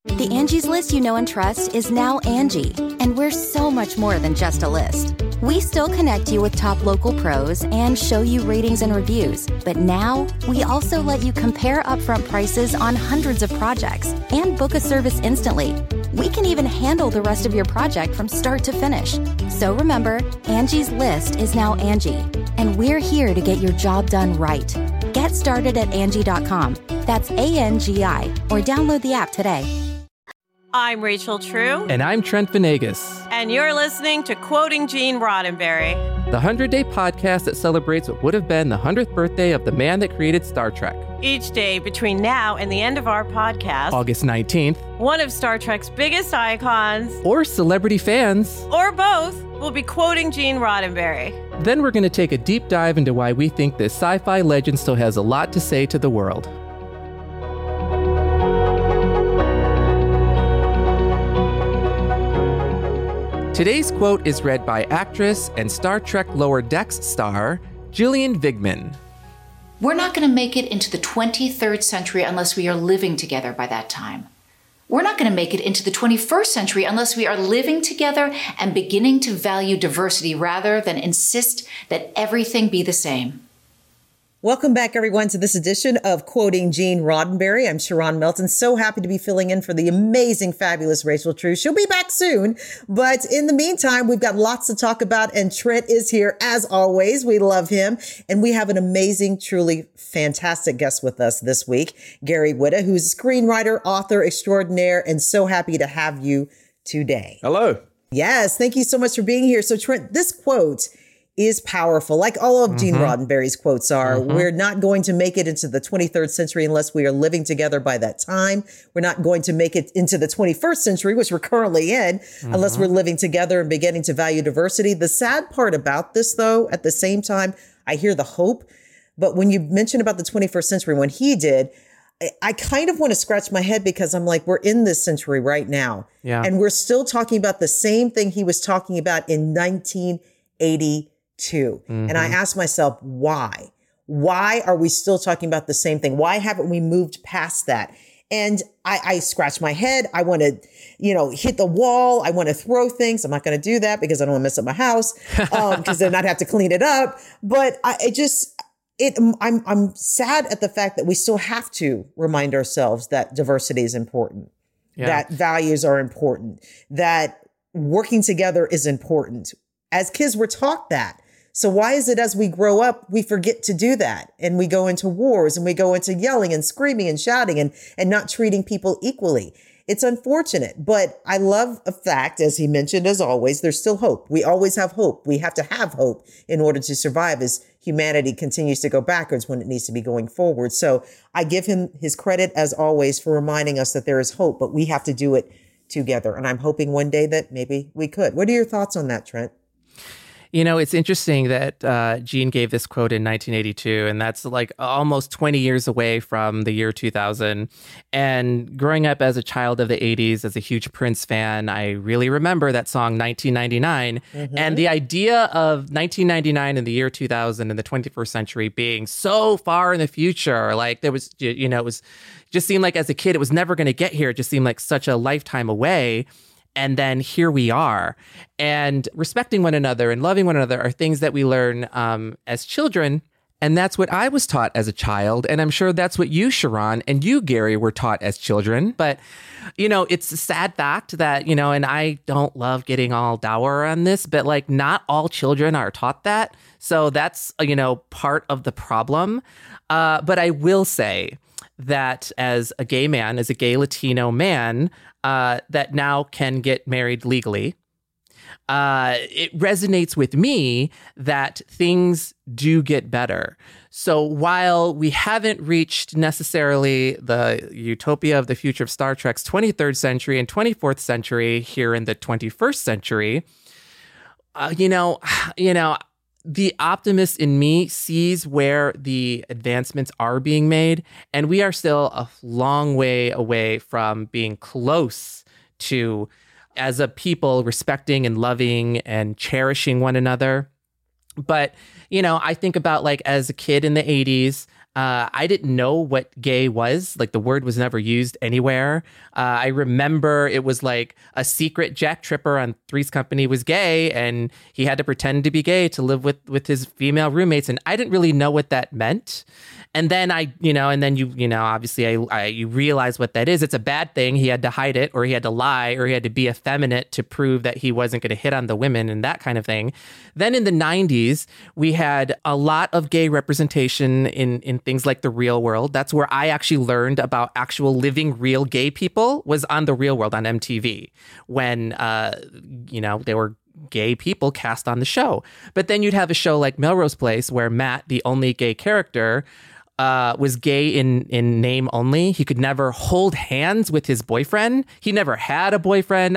The Angie's List you know and trust is now Angie, and we're so much more than just a list. We still connect you with top local pros and show you ratings and reviews, but now we also let you compare upfront prices on hundreds of projects and book a service instantly. We can even handle the rest of your project from start to finish. So remember, Angie's List is now Angie, and we're here to get your job done right. Get started at Angie.com. That's ANGI, or download the app today. I'm Rachel True. And I'm Trent Venegas. And you're listening to Quoting Gene Roddenberry, the 100-day podcast that celebrates what would have been the 100th birthday of the man that created Star Trek. Each day between now and the end of our podcast, August 19th, one of Star Trek's biggest icons, or celebrity fans, or both, will be quoting Gene Roddenberry. Then we're going to take a deep dive into why we think this sci-fi legend still has a lot to say to the world. Today's quote is read by actress and Star Trek Lower Decks star, Gillian Vigman. We're not going to make it into the 23rd century unless we are living together by that time. We're not going to make it into the 21st century unless we are living together and beginning to value diversity rather than insist that everything be the same. Welcome back, everyone, to this edition of Quoting Gene Roddenberry. I'm Sharon Melton. So happy to be filling in for the amazing, fabulous Rachel True. She'll be back soon. But in the meantime, we've got lots to talk about. And Trent is here, as always. We love him. And we have an amazing, truly fantastic guest with us this week, Gary Whitta, who's a screenwriter, author extraordinaire, and so happy to have you today. Hello. Yes, thank you so much for being here. So, Trent, this quote is powerful, like all of Gene Roddenberry's quotes are. We're not going to make it into the 23rd century unless we are living together by that time. We're not going to make it into the 21st century, which we're currently in, unless we're living together and beginning to value diversity. The sad part about this, though, at the same time, I hear the hope. But when you mention about the 21st century, when he did, I kind of want to scratch my head because I'm like, we're in this century right now. Yeah. And we're still talking about the same thing he was talking about in 1980. And I asked myself, why? Why are we still talking about the same thing? Why haven't we moved past that? And I scratch my head. I want to, hit the wall. I want to throw things. I'm not going to do that because I don't want to mess up my house, because then I'd have to clean it up. But I'm sad at the fact that we still have to remind ourselves that diversity is important, that values are important, that working together is important. As kids, we're taught that. So why is it as we grow up, we forget to do that? And we go into wars and we go into yelling and screaming and shouting and not treating people equally. It's unfortunate, but I love a fact, as he mentioned, as always, there's still hope. We always have hope. We have to have hope in order to survive as humanity continues to go backwards when it needs to be going forward. So I give him his credit, as always, for reminding us that there is hope, but we have to do it together. And I'm hoping one day that maybe we could. What are your thoughts on that, Trent? It's interesting that Gene gave this quote in 1982, and that's like almost 20 years away from the year 2000. And growing up as a child of the 80s, as a huge Prince fan, I really remember that song 1999. And the idea of 1999 and the year 2000 and the 21st century being so far in the future, like there was, it was just seemed like as a kid, it was never going to get here. It just seemed like such a lifetime away. And then here we are. And respecting one another and loving one another are things that we learn as children. And that's what I was taught as a child. And I'm sure that's what you, Sharon, and you, Gary, were taught as children. But, it's a sad fact that, and I don't love getting all dour on this, but like not all children are taught that. So that's, part of the problem. But I will say that as a gay man, as a gay Latino man, that now can get married legally, it resonates with me that things do get better. So while we haven't reached necessarily the utopia of the future of Star Trek's 23rd century and 24th century here in the 21st century, the optimist in me sees where the advancements are being made, and we are still a long way away from being close to, as a people, respecting and loving and cherishing one another. But, I think about like as a kid in the 80s, I didn't know what gay was. Like, the word was never used anywhere. I remember it was like a secret. Jack Tripper on Three's Company was gay, and he had to pretend to be gay to live with his female roommates. And I didn't really know what that meant. And then obviously you realize what that is. It's a bad thing. He had to hide it, or he had to lie, or he had to be effeminate to prove that he wasn't going to hit on the women and that kind of thing. Then in the 90s, we had a lot of gay representation in things like The Real World. That's where I actually learned about actual living real gay people, was on The Real World on MTV, when, they were gay people cast on the show. But then you'd have a show like Melrose Place, where Matt, the only gay character, was gay in name only. He could never hold hands with his boyfriend. He never had a boyfriend.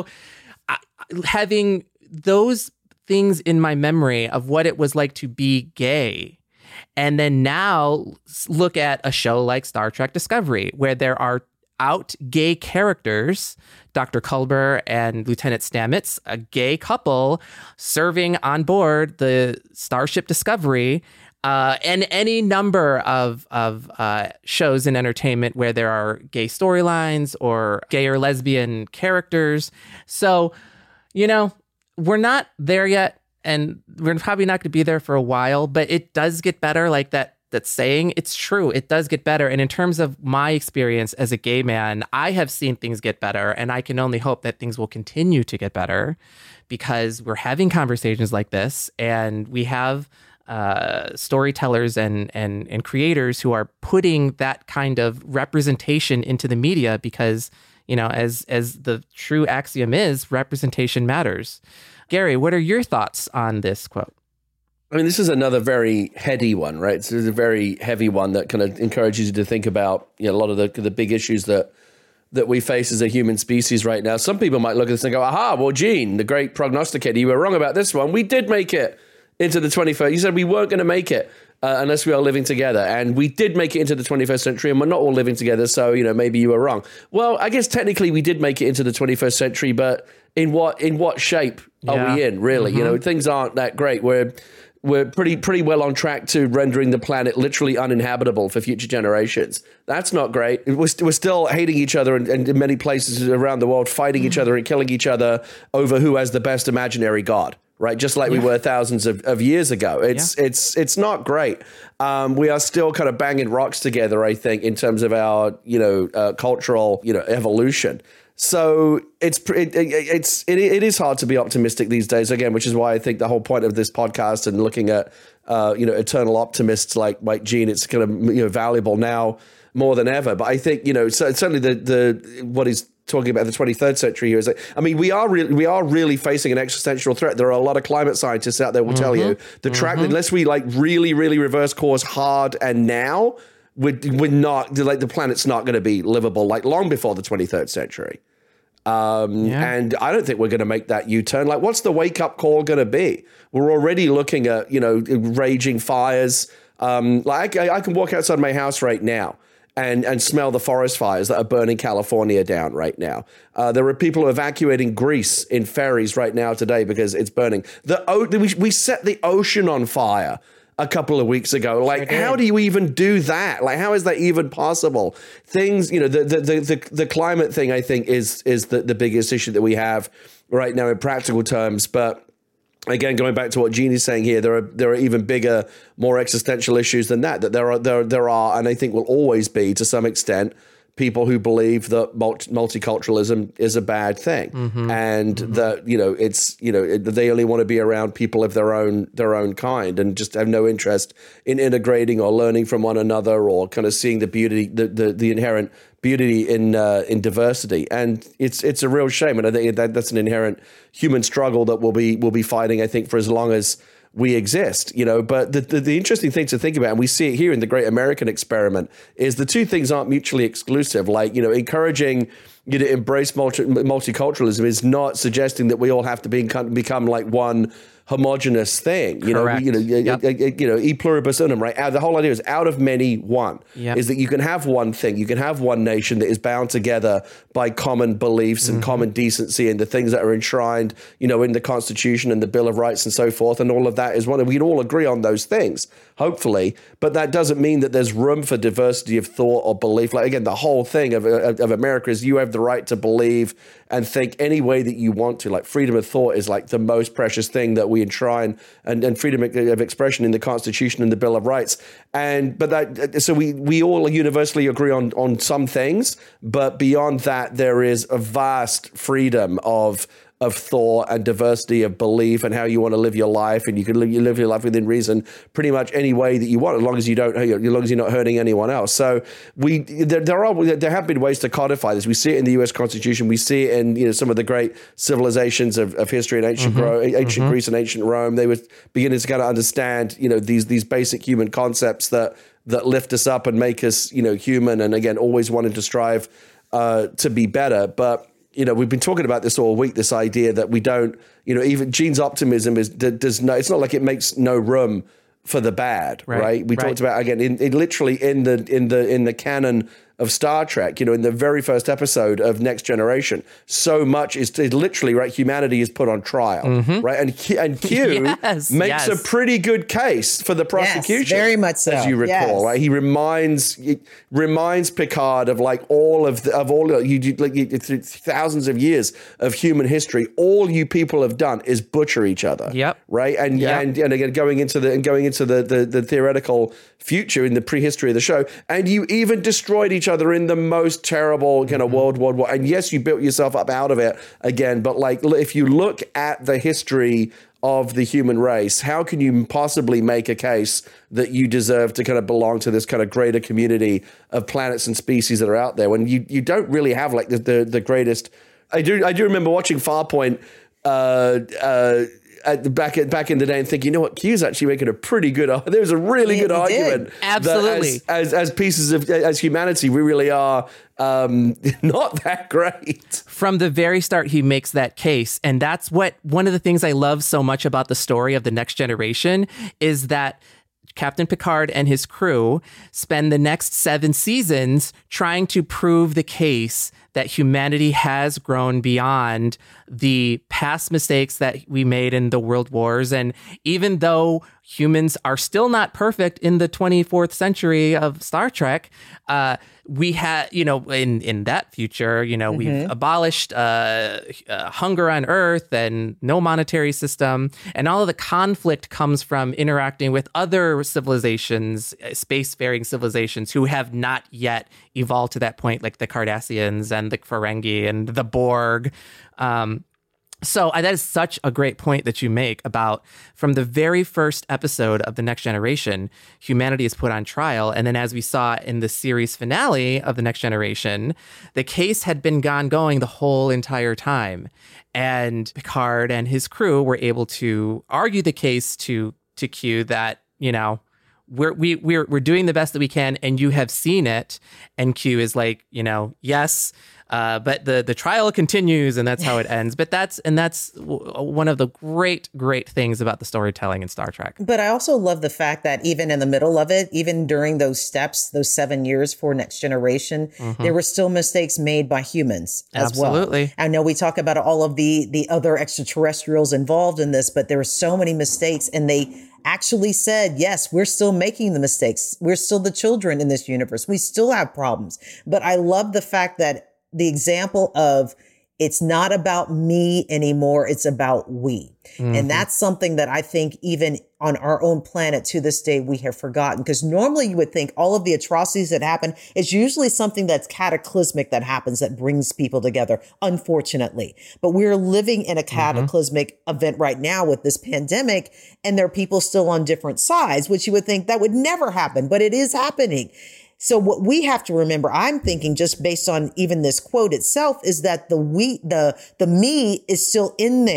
Having those things in my memory of what it was like to be gay, and then now look at a show like Star Trek Discovery, where there are out gay characters, Dr. Culber and Lieutenant Stamets, a gay couple serving on board the Starship Discovery. And any number of shows in entertainment where there are gay storylines or gay or lesbian characters. So, we're not there yet, and we're probably not going to be there for a while, but it does get better. Like that saying, it's true. It does get better. And in terms of my experience as a gay man, I have seen things get better, and I can only hope that things will continue to get better, because we're having conversations like this, and we have storytellers and creators who are putting that kind of representation into the media, because, as the true axiom is, representation matters. Gary, what are your thoughts on this quote? I mean, this is another very heady one, right? It's a very heavy one that kind of encourages you to think about, a lot of the big issues that we face as a human species right now. Some people might look at this and go, aha, well, Gene, the great prognosticator, you were wrong about this one. We did make it into the 21st. You said we weren't going to make it unless we are living together. And we did make it into the 21st century, and we're not all living together. So, maybe you were wrong. Well, I guess technically we did make it into the 21st century, but in what shape are we in, really? Mm-hmm. Things aren't that great. We're pretty well on track to rendering the planet literally uninhabitable for future generations. That's not great. We're still hating each other, and in many places around the world, fighting each other and killing each other over who has the best imaginary god. Right, just like we were thousands of years ago. It's not great. We are still kind of banging rocks together, I think, in terms of our cultural evolution. So it is hard to be optimistic these days, again, which is why I think the whole point of this podcast and looking at eternal optimists like Gene, it's kind of valuable now more than ever. But I think certainly the what is talking about the 23rd century here is like, I mean, we are really facing an existential threat. There are a lot of climate scientists out there will tell you the track, unless we really, really reverse course hard and now, we're not, the planet's not going to be livable long before the 23rd century. And I don't think we're going to make that U-turn. What's the wake-up call going to be? We're already looking at, raging fires. I can walk outside my house right now and smell the forest fires that are burning California down right now. There are people evacuating Greece in ferries right now today because it's burning. We set the ocean on fire a couple of weeks ago. How do you even do that? How is that even possible? Things, the climate thing, I think, is the biggest issue that we have right now in practical terms. But again, going back to what Gene is saying here, there are even bigger, more existential issues than that. That there are, and I think will always be to some extent, people who believe that multiculturalism is a bad thing, and that they only want to be around people of their own kind, and just have no interest in integrating or learning from one another, or kind of seeing the beauty, the inherent beauty in diversity. And it's a real shame, and I think that's an inherent human struggle that we'll be fighting, I think, for as long as we exist, but the interesting thing to think about, and we see it here in the Great American Experiment, is the two things aren't mutually exclusive. Encouraging embrace multiculturalism is not suggesting that we all have to become like one homogenous thing. Correct. E pluribus unum, right? The whole idea is out of many, one. Yep. Is that you can have one thing, you can have one nation that is bound together by common beliefs and common decency and the things that are enshrined, in the Constitution and the Bill of Rights and so forth, and all of that is one. We can all agree on those things, hopefully, but that doesn't mean that there's room for diversity of thought or belief. Like, again, the whole thing of America is you have the right to believe and think any way that you want to. Like, freedom of thought is like the most precious thing that we enshrine, and freedom of expression in the Constitution and the Bill of Rights. So we all universally agree on some things, but beyond that, there is a vast freedom of thought and diversity of belief and how you want to live your life, and you can live your life within reason pretty much any way that you want, as long as you're not hurting anyone else. So there have been ways to codify this. We see it in the U.S. Constitution. We see it in some of the great civilizations of history in ancient Greece and ancient Rome. They were beginning to kind of understand these basic human concepts that lift us up and make us human, and again always wanting to strive to be better. But we've been talking about this all week, this idea that we don't, even Gene's optimism it's not like it makes no room for the bad, right? We talked about, again, literally in the canon of Star Trek, in the very first episode of Next Generation, so much is literally, right, humanity is put on trial, right? And Q makes a pretty good case for the prosecution. Yes, very much so. As you recall, right? He reminds Picard of like all thousands of years of human history. All you people have done is butcher each other. Yep. Right. And again, going into the theoretical future in the prehistory of the show, and you even destroyed each other in the most terrible kind of World War I. And yes, you built yourself up out of it again, but like if you look at the history of the human race, how can you possibly make a case that you deserve to kind of belong to this kind of greater community of planets and species that are out there when you don't really have like the greatest? I do remember watching Farpoint back in the day and thinking, Q's actually making a pretty good. There's a really good argument. Absolutely. As pieces of as humanity, we really are not that great. From the very start, he makes that case. And that's one of the things I love so much about the story of The Next Generation is that Captain Picard and his crew spend the next 7 seasons trying to prove the case that humanity has grown beyond the past mistakes that we made in the world wars. And even though humans are still not perfect in the 24th century of Star Trek, we had, in that future, we've abolished hunger on Earth and no monetary system. And all of the conflict comes from interacting with other civilizations, spacefaring civilizations who have not yet evolved to that point, like the Cardassians and the Ferengi and the Borg. So that is such a great point that you make about from the very first episode of The Next Generation, humanity is put on trial. And then as we saw in the series finale of The Next Generation, the case had been going the whole entire time. And Picard and his crew were able to argue the case to Q that, we're doing the best that we can and you have seen it. And Q is like, yes. But the trial continues, and that's how it ends. But that's one of the great things about the storytelling in Star Trek. But I also love the fact that even in the middle of it, even during those steps, those 7 years for Next Generation, there were still mistakes made by humans as well. Absolutely. I know we talk about all of the other extraterrestrials involved in this, but there were so many mistakes, and they actually said, yes, we're still making the mistakes. We're still the children in this universe. We still have problems. But I love the fact that the example of it's not about me anymore. It's about we. And that's something that I think even on our own planet to this day, we have forgotten, because normally you would think all of the atrocities that happen, it's usually something that's cataclysmic that happens that brings people together, unfortunately. But we're living in a cataclysmic event right now with this pandemic, and there are people still on different sides, which you would think that would never happen, but it is happening. So what we have to remember, I'm thinking just based on even this quote itself, is that the me is still in there,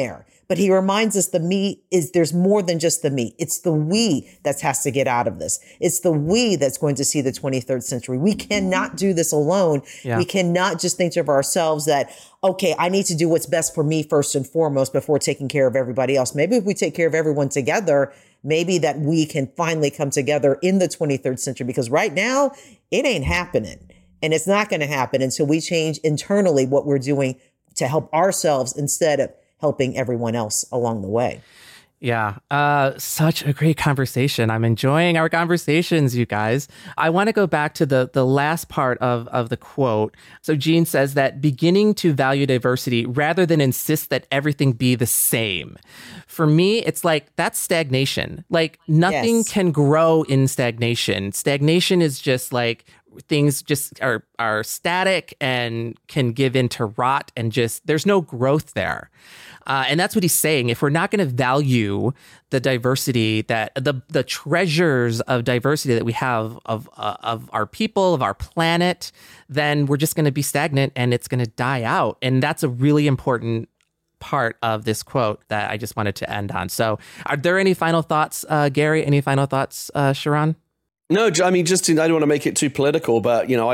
But he reminds us there's more than just the me. It's the we that has to get out of this. It's the we that's going to see the 23rd century. We cannot do this alone. Yeah. We cannot just think of ourselves that, okay, I need to do what's best for me first and foremost before taking care of everybody else. Maybe if we take care of everyone together, maybe that we can finally come together in the 23rd century, because right now it ain't happening. And it's not going to happen until we change internally what we're doing to help ourselves instead of helping everyone else along the way. Yeah, such a great conversation. I'm enjoying our conversations, you guys. I want to go back to the last part of the quote. So Jean says that beginning to value diversity rather than insist that everything be the same. For me, it's like that's stagnation. Like nothing can grow in stagnation. Stagnation is just like things just are static and can give in to rot and just there's no growth there. And that's what he's saying. If we're not going to value the diversity that the treasures of diversity that we have of our people, of our planet, then we're just going to be stagnant and it's going to die out. And that's a really important part of this quote that I just wanted to end on. So are there any final thoughts, Gary? Any final thoughts, Sharran? No, I mean, I don't want to make it too political, but, you know,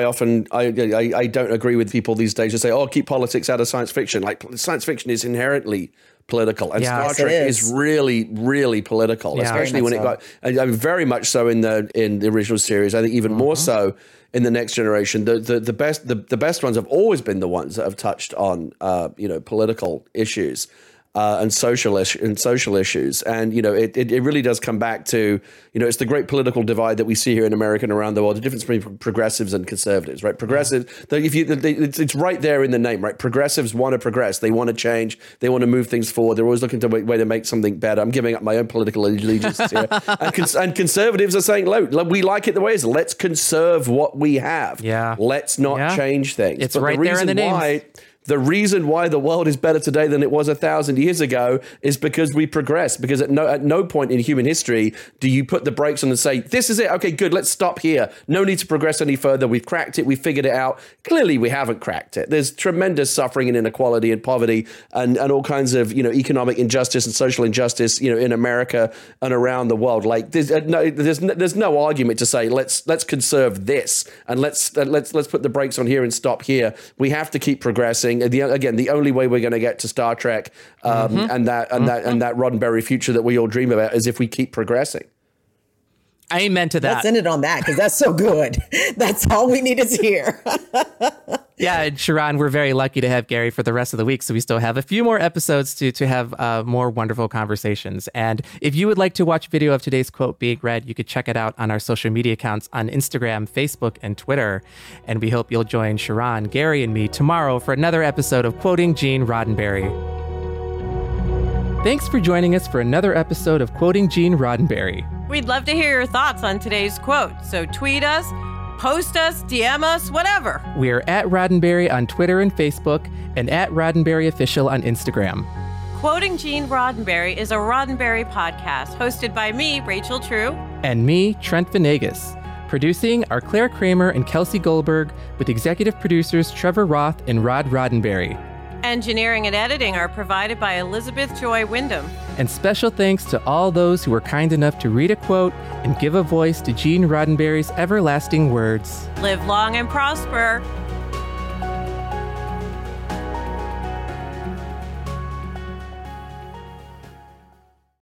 I don't agree with people these days who say, oh, keep politics out of science fiction. Like, science fiction is inherently political. And Star Trek is really, really political, especially when it got very much so in the original series. I think even more so in the Next Generation. The best ones have always been the ones that have touched on, political issues. And social issues. And, you know, it really does come back to, you know, it's the great political divide that we see here in America and around the world, the difference between progressives and conservatives, right? Progressives, it's right there in the name, right? Progressives want to progress. They want to change. They want to move things forward. They're always looking to a way to make something better. I'm giving up my own political allegiances here. And conservatives are saying, look, we like it the way it is. Let's conserve what we have. Yeah. Let's not change things. It's right there in the name. The reason why the world is better today than it was 1,000 years ago is because we progress. Because at no point in human history do you put the brakes on and say, this is it. Okay, good. Let's stop here. No need to progress any further. We've cracked it. We've figured it out. Clearly, we haven't cracked it. There's tremendous suffering and inequality and poverty and all kinds of, you know, economic injustice and social injustice, you know, in America and around the world. Like there's no argument to say, let's conserve this and let's put the brakes on here and stop here. We have to keep progressing. The only way we're going to get to Star Trek and that Roddenberry future that we all dream about is if we keep progressing. Amen to that. Let's end it on that because that's so good. That's all we needed to hear. Yeah, and Sharran, we're very lucky to have Gary for the rest of the week, so we still have a few more episodes to have more wonderful conversations. And if you would like to watch video of today's quote being read, you could check it out on our social media accounts on Instagram, Facebook, and Twitter. And we hope you'll join Sharran, Gary, and me tomorrow for another episode of Quoting Gene Roddenberry. Thanks for joining us for another episode of Quoting Gene Roddenberry. We'd love to hear your thoughts on today's quote, so tweet us, post us, DM us, whatever. We're at Roddenberry on Twitter and Facebook, and at Roddenberry Official on Instagram. Quoting Gene Roddenberry is a Roddenberry podcast hosted by me, Rachel True. And me, Trent Venegas. Producing are Claire Kramer and Kelsey Goldberg, with executive producers Trevor Roth and Rod Roddenberry. Engineering and editing are provided by Elizabeth Joy Wyndham. And special thanks to all those who were kind enough to read a quote and give a voice to Gene Roddenberry's everlasting words. Live long and prosper.